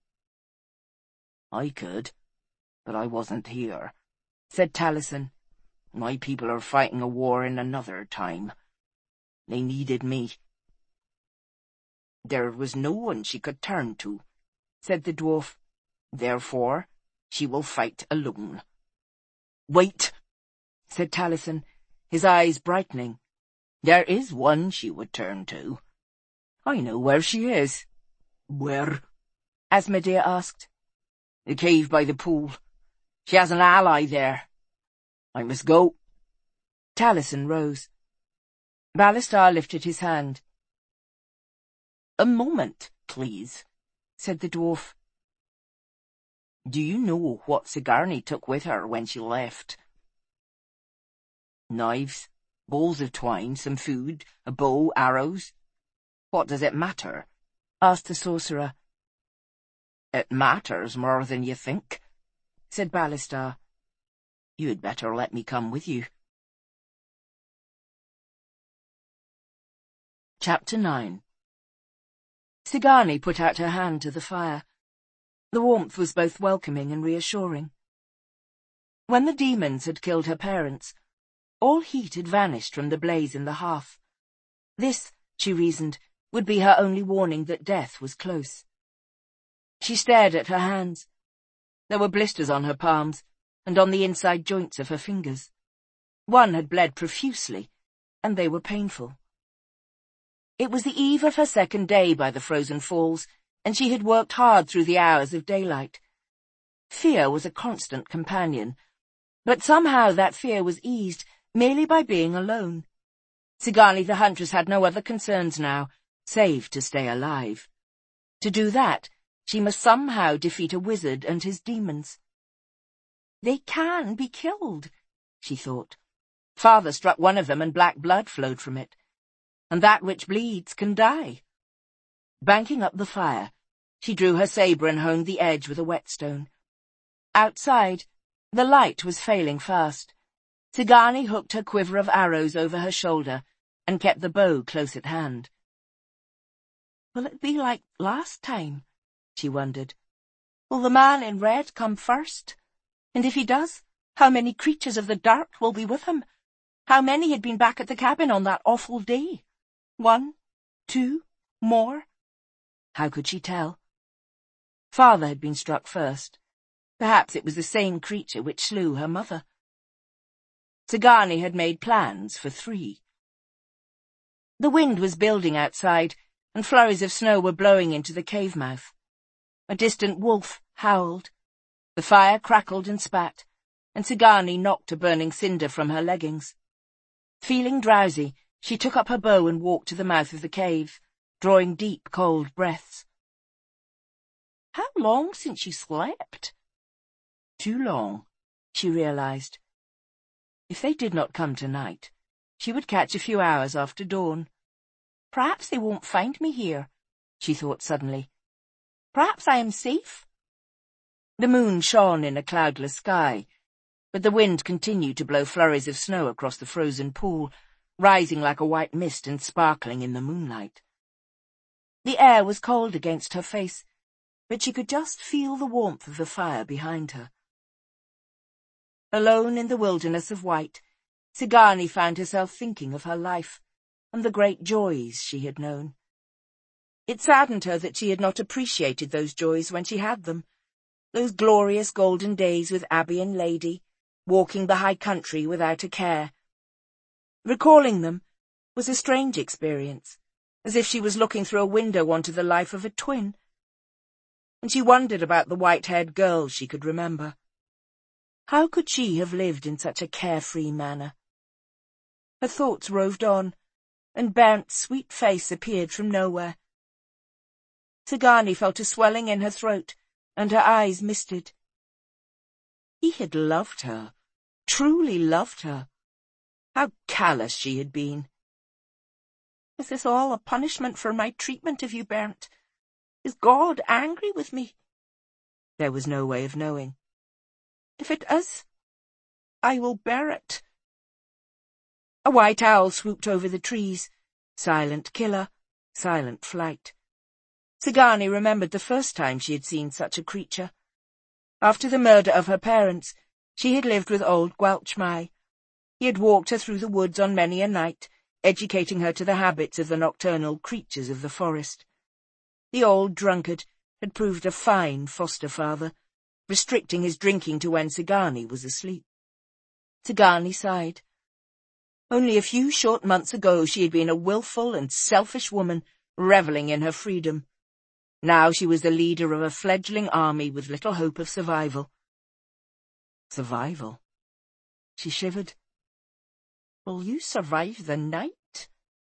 I could, but I wasn't here, said Taliesin. My people are fighting a war in another time. They needed me. There was no one she could turn to, said the dwarf. Therefore, she will fight alone. Wait, said Taliesin, his eyes brightening. There is one she would turn to. I know where she is. Where? Asmodea asked. The cave by the pool. She has an ally there. I must go. Taliesin rose. Ballister lifted his hand. A moment, please, said the dwarf. Do you know what Sigourney took with her when she left? Knives, balls of twine, some food, a bow, arrows. What does it matter? Asked the sorcerer. It matters more than you think, said Ballister. You had better let me come with you. Chapter nine. Sigourney put out her hand to the fire. The warmth was both welcoming and reassuring. When the demons had killed her parents, all heat had vanished from the blaze in the hearth. This, she reasoned, would be her only warning that death was close. She stared at her hands. There were blisters on her palms, and on the inside joints of her fingers. One had bled profusely, and they were painful. It was the eve of her second day by the frozen falls, and she had worked hard through the hours of daylight. Fear was a constant companion, but somehow that fear was eased merely by being alone. Sigourney the huntress had no other concerns now, save to stay alive. To do that, she must somehow defeat a wizard and his demons. They can be killed, she thought. Father struck one of them and black blood flowed from it. And that which bleeds can die. Banking up the fire, she drew her sabre and honed the edge with a whetstone. Outside, the light was failing fast. Sigourney hooked her quiver of arrows over her shoulder and kept the bow close at hand. Will it be like last time? She wondered. Will the man in red come first? And if he does, how many creatures of the dark will be with him? How many had been back at the cabin on that awful day? One? Two? More? How could she tell? Father had been struck first. Perhaps it was the same creature which slew her mother. Sigourney had made plans for three. The wind was building outside, and flurries of snow were blowing into the cave mouth. A distant wolf howled. The fire crackled and spat, and Sigani knocked a burning cinder from her leggings. Feeling drowsy, she took up her bow and walked to the mouth of the cave, drawing deep, cold breaths. How long since you slept? Too long, she realized. If they did not come tonight, she would catch a few hours after dawn. Perhaps they won't find me here, she thought suddenly. Perhaps I am safe. The moon shone in a cloudless sky, but the wind continued to blow flurries of snow across the frozen pool, rising like a white mist and sparkling in the moonlight. The air was cold against her face, but she could just feel the warmth of the fire behind her. Alone in the wilderness of white, Sigani found herself thinking of her life and the great joys she had known. It saddened her that she had not appreciated those joys when she had them, those glorious golden days with Abby and Lady, walking the high country without a care. Recalling them was a strange experience, as if she was looking through a window onto the life of a twin. And she wondered about the white-haired girls she could remember. How could she have lived in such a carefree manner? Her thoughts roved on, and Bernd's sweet face appeared from nowhere. Sigani felt a swelling in her throat, and her eyes misted. He had loved her, truly loved her. How callous she had been. Is this all a punishment for my treatment of you, Bernd? Is God angry with me? There was no way of knowing. If it is, I will bear it. A white owl swooped over the trees. Silent killer, silent flight. Sigani remembered the first time she had seen such a creature. After the murder of her parents, she had lived with old Gwalchmai. He had walked her through the woods on many a night, educating her to the habits of the nocturnal creatures of the forest. The old drunkard had proved a fine foster father, restricting his drinking to when Sigani was asleep. Sigani sighed. Only a few short months ago she had been a willful and selfish woman, revelling in her freedom. Now she was the leader of a fledgling army with little hope of survival. Survival? She shivered. Will you survive the night?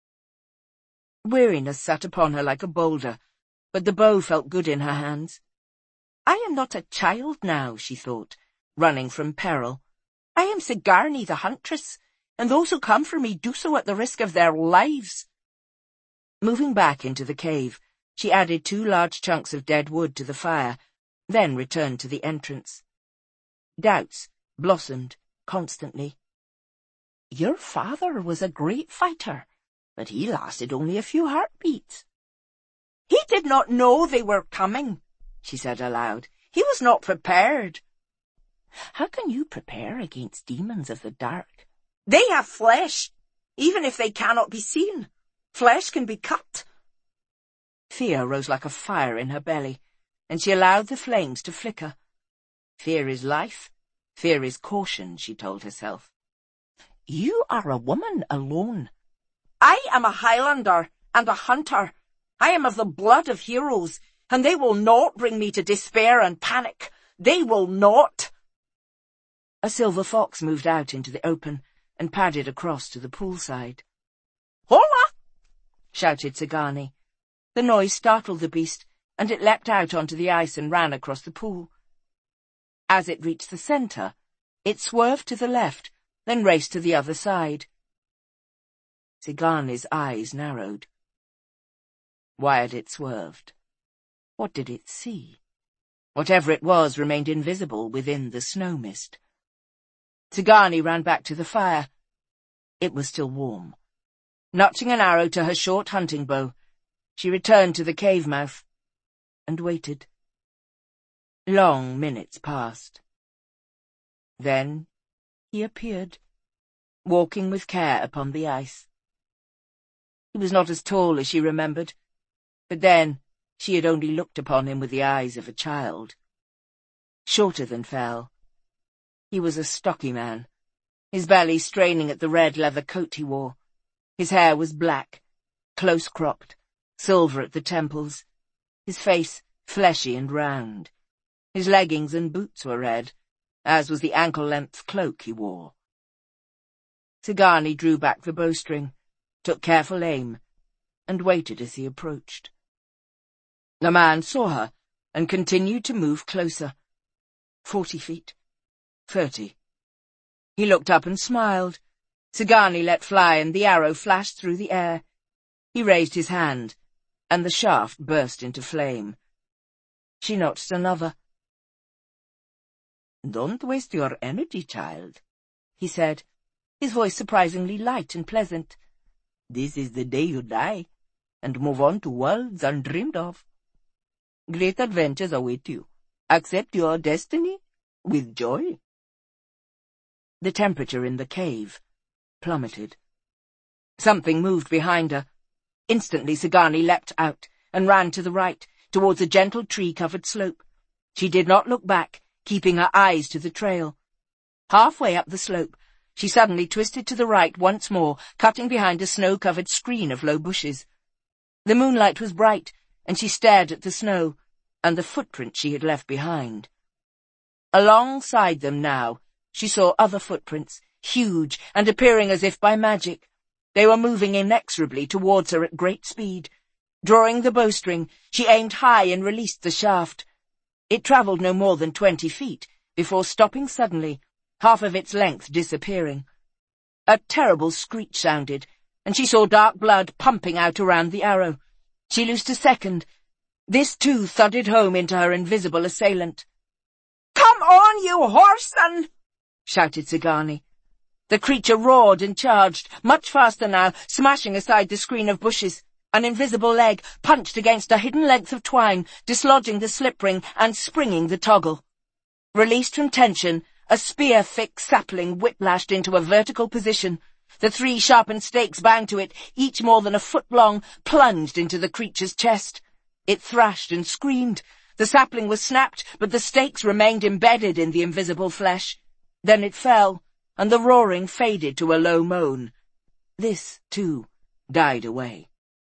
Weariness sat upon her like a boulder, but the bow felt good in her hands. I am not a child now, she thought, running from peril. I am Sigarni the huntress, and those who come for me do so at the risk of their lives. Moving back into the cave, she added two large chunks of dead wood to the fire, then returned to the entrance. Doubts blossomed constantly. Your father was a great fighter, but he lasted only a few heartbeats. He did not know they were coming, she said aloud. He was not prepared. How can you prepare against demons of the dark? They have flesh, even if they cannot be seen. Flesh can be cut. Fear rose like a fire in her belly, and she allowed the flames to flicker. Fear is life, fear is caution, she told herself. You are a woman alone. I am a Highlander and a hunter. I am of the blood of heroes, and they will not bring me to despair and panic. They will not. A silver fox moved out into the open and padded across to the poolside. Hola! Shouted Sigani. The noise startled the beast, and it leapt out onto the ice and ran across the pool. As it reached the centre, it swerved to the left, then raced to the other side. Sigani's eyes narrowed. Why had it swerved? What did it see? Whatever it was remained invisible within the snow mist. Sigani ran back to the fire. It was still warm. Notching an arrow to her short hunting bow, she returned to the cave mouth and waited. Long minutes passed. Then he appeared, walking with care upon the ice. He was not as tall as she remembered, but then she had only looked upon him with the eyes of a child. Shorter than Fell. He was a stocky man, his belly straining at the red leather coat he wore. His hair was black, close-cropped, silver at the temples, his face fleshy and round. His leggings and boots were red, as was the ankle-length cloak he wore. Sigani drew back the bowstring, took careful aim, and waited as he approached. The man saw her and continued to move closer. Forty feet. Thirty. He looked up and smiled. Sigani let fly, and the arrow flashed through the air. He raised his hand, and the shaft burst into flame. She notched another. "Don't waste your energy, child," he said, his voice surprisingly light and pleasant. "This is the day you die, and move on to worlds undreamed of. Great adventures await you. Accept your destiny with joy." The temperature in the cave plummeted. Something moved behind her. Instantly Sigani leapt out and ran to the right, towards a gentle tree-covered slope. She did not look back, keeping her eyes to the trail. Halfway up the slope, she suddenly twisted to the right once more, cutting behind a snow-covered screen of low bushes. The moonlight was bright, and she stared at the snow and the footprints she had left behind. Alongside them now, she saw other footprints, huge and appearing as if by magic. They were moving inexorably towards her at great speed. Drawing the bowstring, she aimed high and released the shaft. It travelled no more than twenty feet before stopping suddenly, half of its length disappearing. A terrible screech sounded, and she saw dark blood pumping out around the arrow. She loosed a second. This too thudded home into her invisible assailant. "Come on, you whoreson!" shouted Sigani. The creature roared and charged, much faster now, smashing aside the screen of bushes. An invisible leg punched against a hidden length of twine, dislodging the slip ring and springing the toggle. Released from tension, a spear-thick sapling whiplashed into a vertical position. The three sharpened stakes bound to it, each more than a foot long, plunged into the creature's chest. It thrashed and screamed. The sapling was snapped, but the stakes remained embedded in the invisible flesh. Then it fell, and the roaring faded to a low moan. This, too, died away.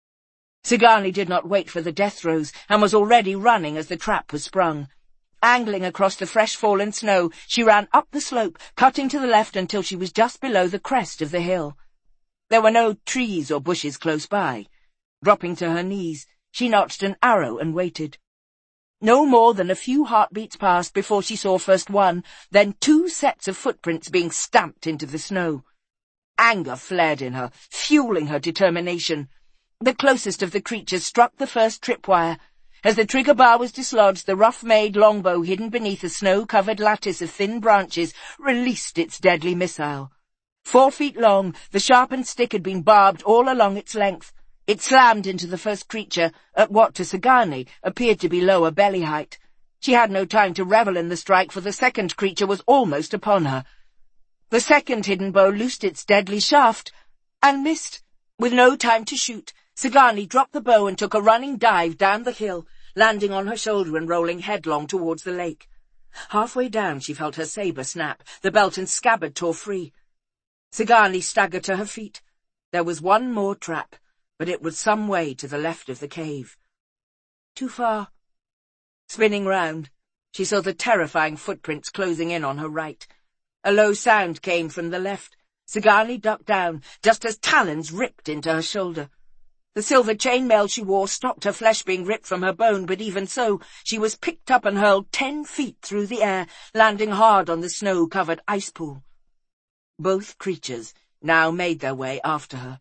Sigani did not wait for the death throes, and was already running as the trap was sprung. Angling across the fresh-fallen snow, she ran up the slope, cutting to the left until she was just below the crest of the hill. There were no trees or bushes close by. Dropping to her knees, she notched an arrow and waited. No more than a few heartbeats passed before she saw first one, then two sets of footprints being stamped into the snow. Anger flared in her, fueling her determination. The closest of the creatures struck the first tripwire. As the trigger bar was dislodged, the rough-made longbow hidden beneath a snow-covered lattice of thin branches released its deadly missile. Four feet long, the sharpened stick had been barbed all along its length. It slammed into the first creature at what to Sigani appeared to be lower belly height. She had no time to revel in the strike, for the second creature was almost upon her. The second hidden bow loosed its deadly shaft and missed. With no time to shoot, Sigani dropped the bow and took a running dive down the hill, landing on her shoulder and rolling headlong towards the lake. Halfway down she felt her sabre snap, the belt and scabbard tore free. Sigani staggered to her feet. There was one more trap, but it was some way to the left of the cave. Too far. Spinning round, she saw the terrifying footprints closing in on her right. A low sound came from the left. Sigani ducked down, just as talons ripped into her shoulder. The silver chainmail she wore stopped her flesh being ripped from her bone, but even so, she was picked up and hurled ten feet through the air, landing hard on the snow-covered ice pool. Both creatures now made their way after her.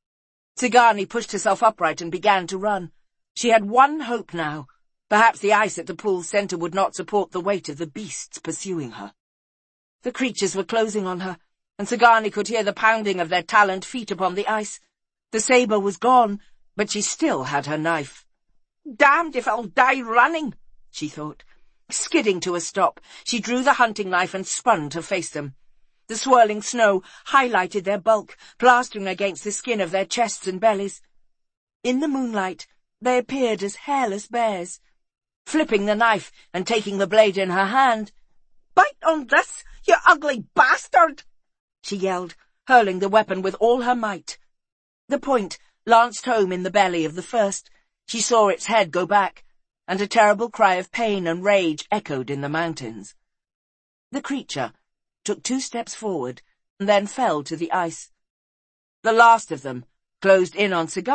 Sigani pushed herself upright and began to run. She had one hope now. Perhaps the ice at the pool's centre would not support the weight of the beasts pursuing her. The creatures were closing on her, and Sigani could hear the pounding of their taloned feet upon the ice. The sabre was gone, but she still had her knife. "Damned if I'll die running," she thought. Skidding to a stop, she drew the hunting knife and spun to face them. The swirling snow highlighted their bulk, plastering against the skin of their chests and bellies. In the moonlight, they appeared as hairless bears. Flipping the knife and taking the blade in her hand, "Bite on this, you ugly bastard!" she yelled, hurling the weapon with all her might. The point lanced home in the belly of the first. She saw its head go back, and a terrible cry of pain and rage echoed in the mountains. The creature took two steps forward and then fell to the ice. The last of them closed in on Cigar.